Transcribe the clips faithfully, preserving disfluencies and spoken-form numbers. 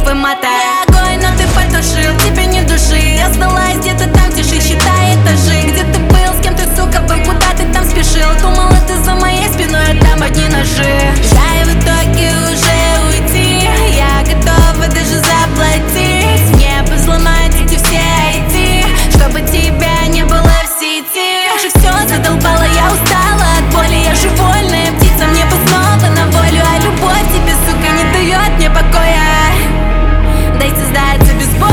буквы мата. Я огонь, но ты потушил, тебе не души. Я сдалась где-то там, тиши, считай этажи. Где ты был, с кем ты, сука, был, куда ты там спешил? Думала, ты за моей спиной, а там одни ножи. Жаль в итоге уже уйти, я готова даже заплатить. Мне бы взломать эти все ай ди, чтобы тебя не было в сети. Я же все задолбала, я устала от боли. Я же вольная птица, мне бы снова на волю. А любовь тебе, сука, не дает мне покоя. Дайте сдаться без боя.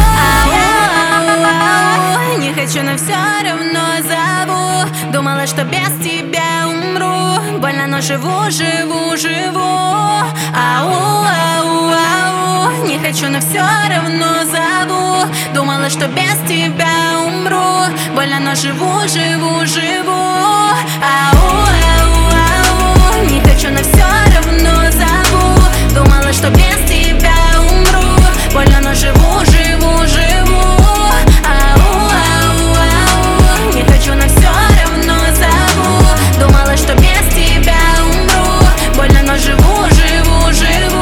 Не хочу, но все равно зову. Думала, что без тебя умру. Больно, но живу, живу, живу. Ау, ау, ау. Не хочу, но все равно зову. Думала, что без тебя умру. Больно, но живу, живу, живу. Ау, ау, ау. Не хочу, но все равно зову. Думала, что без тебя умру. Больно, но живу, живу, живу. Ау, ау, ау. Не хочу, но все равно зову. Думала, что без тебя умру. Больно, но живу, живу, живу.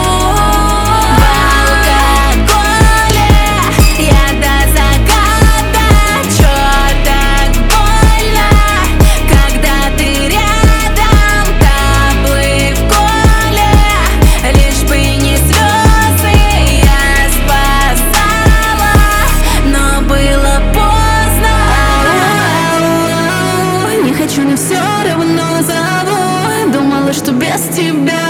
Но все равно зову. Думала, что без тебя